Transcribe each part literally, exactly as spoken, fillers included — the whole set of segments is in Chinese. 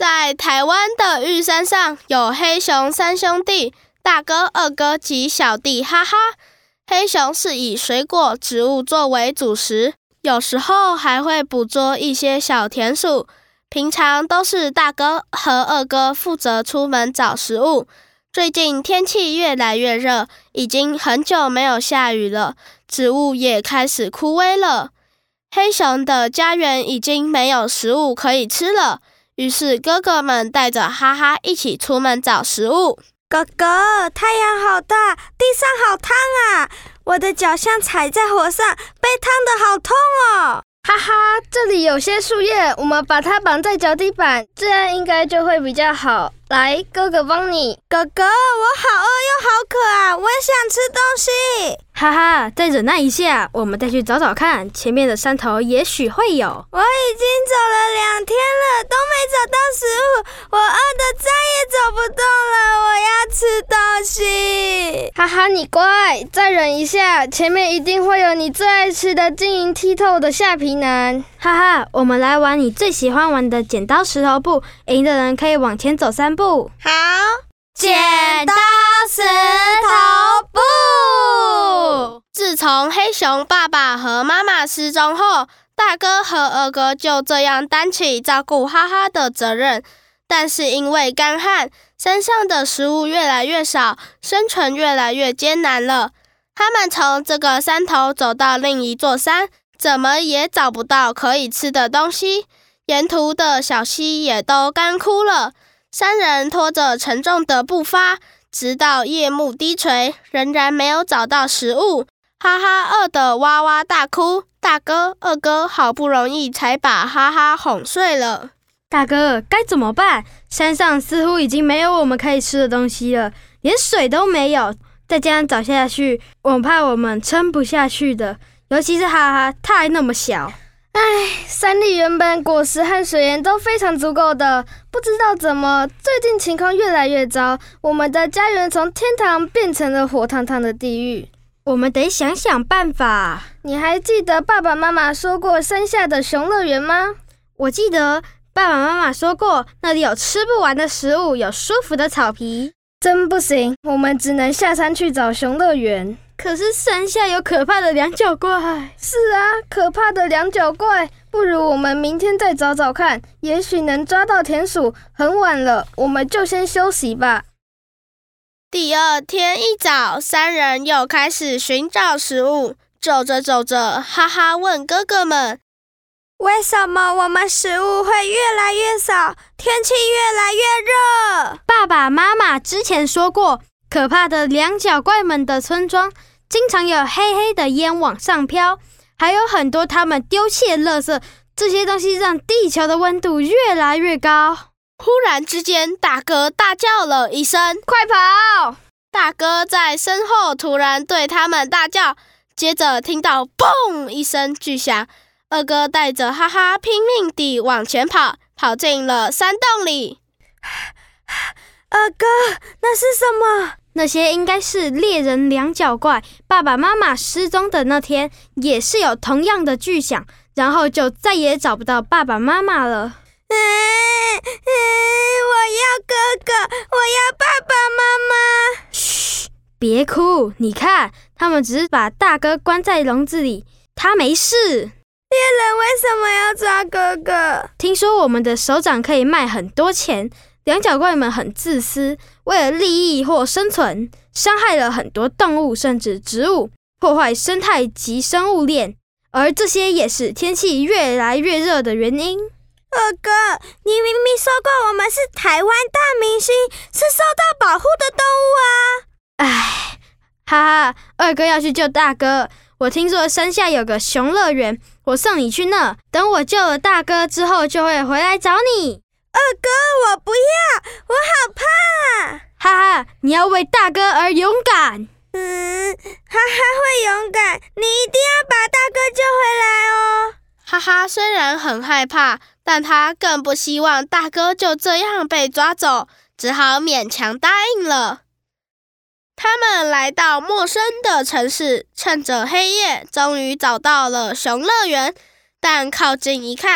在台湾的玉山上有黑熊三兄弟，大哥、二哥及小弟哈哈。黑熊是以水果、植物作为主食，有时候还会捕捉一些小田鼠。平常都是大哥和二哥负责出门找食物。最近天气越来越热，已经很久没有下雨了，植物也开始枯萎了。黑熊的家园已经没有食物可以吃了，于是哥哥们带着哈哈一起出门找食物。 哥哥，太阳好大，地上好烫啊！我的脚像踩在火上，被烫得好痛哦！ 哈哈，这里有些树叶，我们把它绑在脚底板，这样应该就会比较好。来，哥哥帮你。 哥哥，我好饿又好渴啊，我也想吃东西。 哈哈，再忍耐一下，我们再去找找看，前面的山头也许会有。 我已经走了两天了，都没找到食物，我饿得再也走不动了，我要吃东西。 哈哈，你乖，再忍一下，前面一定会有你最爱吃的晶莹剔透的橡皮男。 哈哈，我们来玩你最喜欢玩的剪刀石头布，赢的人可以往前走三步。 好，剪刀石头布。 自从黑熊爸爸和妈妈失踪后，大哥和二哥就这样担起照顾哈哈的责任。但是因为干旱，山上的食物越来越少，生存越来越艰难了。他们从这个山头走到另一座山，怎么也找不到可以吃的东西，沿途的小溪也都干枯了。三人拖着沉重的步伐，直到夜幕低垂，仍然没有找到食物。哈哈饿得哇哇大哭，大哥、二哥好不容易才把哈哈哄睡了。 大哥，该怎么办？山上似乎已经没有我们可以吃的东西了，连水都没有。再这样找下去，我怕我们撑不下去的。尤其是哈哈，他还那么小。 唉，山里原本果实和水源都非常足够的，不知道怎么最近情况越来越糟，我们的家园从天堂变成了火烫烫的地狱。 我们得想想办法。 你还记得爸爸妈妈说过山下的熊乐园吗？ 我记得爸爸妈妈说过，那里有吃不完的食物，有舒服的草皮。 真不行，我们只能下山去找熊乐园。 可是山下有可怕的两脚怪。 是啊，可怕的两脚怪。不如我们明天再找找看，也许能抓到田鼠。很晚了，我们就先休息吧。 第二天一早，三人又开始寻找食物。走着走着，哈哈问哥哥们： 为什么我们食物会越来越少，天气越来越热？ 爸爸妈妈之前说过，可怕的两脚怪们的村庄经常有黑黑的烟往上飘，还有很多他们丢弃的垃圾，这些东西让地球的温度越来越高。 忽然之间，大哥大叫了一声： 快跑！ 大哥在身后突然对他们大叫，接着听到砰一声巨响，二哥带着哈哈拼命地往前跑，跑进了山洞里。 二哥，那是什么？ 那些应该是猎人两脚怪。爸爸妈妈失踪的那天，也是有同样的巨响，然后就再也找不到爸爸妈妈了。 嗯嗯，我要哥哥，我要爸爸妈妈。 嘘，别哭，你看，他们只是把大哥关在笼子里，他没事。 猎人为什么要抓哥哥？ 听说我们的手掌可以卖很多钱。两脚怪们很自私，为了利益或生存，伤害了很多动物甚至植物，破坏生态及生物链，而这些也是天气越来越热的原因。 二哥，你明明说过我们是台湾大明星，是受到保护的动物啊！ 唉，哈哈，二哥要去救大哥。我听说山下有个熊乐园，我送你去那，等我救了大哥之后，就会回来找你。 二哥，我不要，我好怕！ 哈哈，你要为大哥而勇敢。 嗯，哈哈会勇敢，你一定要把大哥救回来哦。 哈哈虽然很害怕，但他更不希望大哥就这样被抓走，只好勉强答应了。他们来到陌生的城市，趁着黑夜，终于找到了熊乐园。但靠近一看，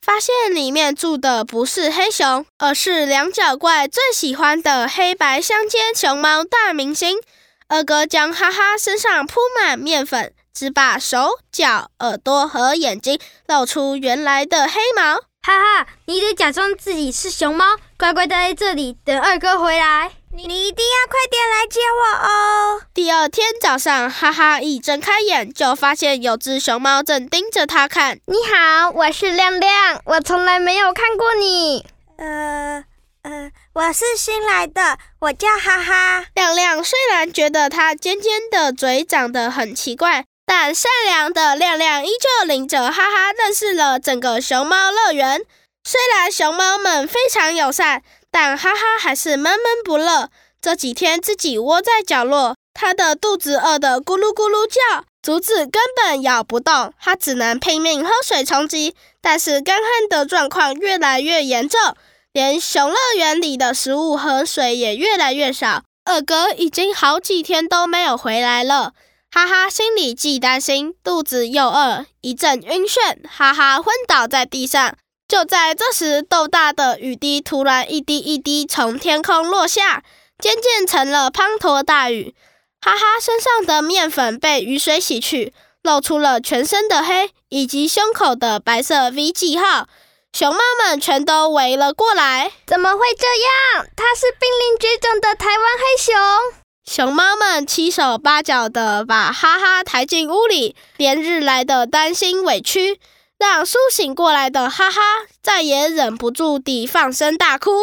发现里面住的不是黑熊，而是两脚怪最喜欢的黑白相间熊猫大明星。二哥将哈哈身上铺满面粉，只把手、脚、耳朵和眼睛露出原来的黑毛。 哈哈，你得假装自己是熊猫，乖乖待在这里，等二哥回来。 你一定要快点来接我哦！ 第二天早上，哈哈一睁开眼，就发现有只熊猫正盯着他看。 你好，我是亮亮，我从来没有看过你。 呃呃，我是新来的，我叫哈哈。 亮亮虽然觉得他尖尖的嘴长得很奇怪，但善良的亮亮依旧领着哈哈认识了整个熊猫乐园。虽然熊猫们非常友善，但哈哈还是闷闷不乐。这几天自己窝在角落，他的肚子饿得咕噜咕噜叫，竹子根本咬不动，他只能拼命喝水充饥。但是干旱的状况越来越严重，连熊乐园里的食物和水也越来越少。二哥已经好几天都没有回来了。哈哈心里既担心，肚子又饿，一阵晕眩，哈哈昏倒在地上。就在这时，豆大的雨滴突然一滴一滴从天空落下，渐渐成了滂沱大雨。哈哈身上的面粉被雨水洗去，露出了全身的黑以及胸口的白色 V 记号。熊猫们全都围了过来。 怎么会这样？它是濒临绝种的台湾黑熊。 熊猫们七手八脚的把哈哈抬进屋里，连日来的担心委屈让苏醒过来的哈哈再也忍不住地放声大哭。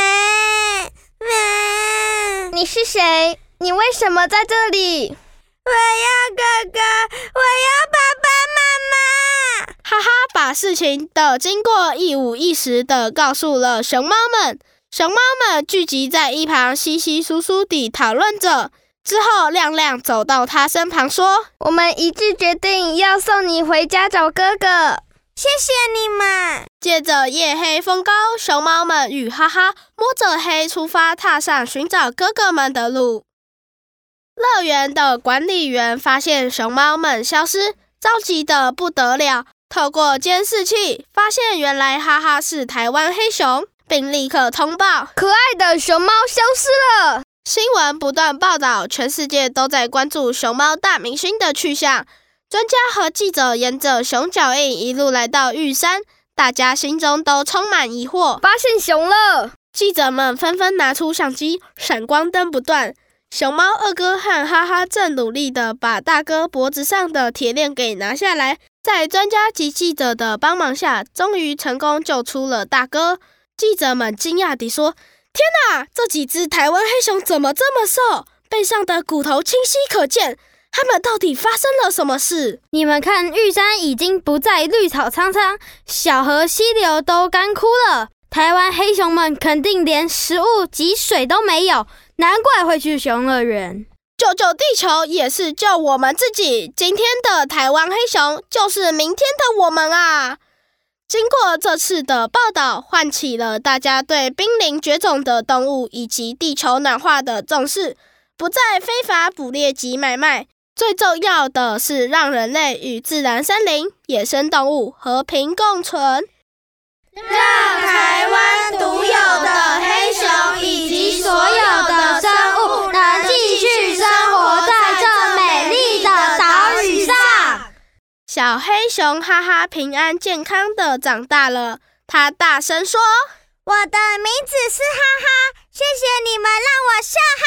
你是谁？你为什么在这里？ 我要哥哥，我要爸爸妈妈。 哈哈把事情的经过一五一十地告诉了熊猫们。熊猫们聚集在一旁稀稀疏疏地讨论着。之后亮亮走到他身旁说， 我们一致决定要送你回家找哥哥。 谢谢你们。 借着夜黑风高，熊猫们与哈哈摸着黑出发，踏上寻找哥哥们的路。乐园的管理员发现熊猫们消失，着急得不得了。透过监视器，发现原来哈哈是台湾黑熊，并立刻通报可爱的熊猫消失了。 新闻不断报道，全世界都在关注熊猫大明星的去向。专家和记者沿着熊脚印一路来到玉山，大家心中都充满疑惑。 发现熊了！ 记者们纷纷拿出相机，闪光灯不断。熊猫二哥和哈哈正努力地把大哥脖子上的铁链给拿下来，在专家及记者的帮忙下，终于成功救出了大哥。记者们惊讶地说，天哪，这几只台湾黑熊怎么这么瘦？背上的骨头清晰可见，他们到底发生了什么事？ 你们看，玉山已经不再绿草苍苍，小河溪流都干枯了。台湾黑熊们肯定连食物及水都没有，难怪会去熊乐园。 救救地球也是救我们自己，今天的台湾黑熊就是明天的我们啊！经过这次的报道，唤起了大家对濒临绝种的动物以及地球暖化的重视，不再非法捕猎及买卖。最重要的是让人类与自然森林、野生动物和平共存。 让台湾独有的黑熊以及所有的生物能继续生活在这美丽的岛屿上。 小黑熊哈哈平安健康的长大了，他大声说， 我的名字是哈哈，谢谢你们让我笑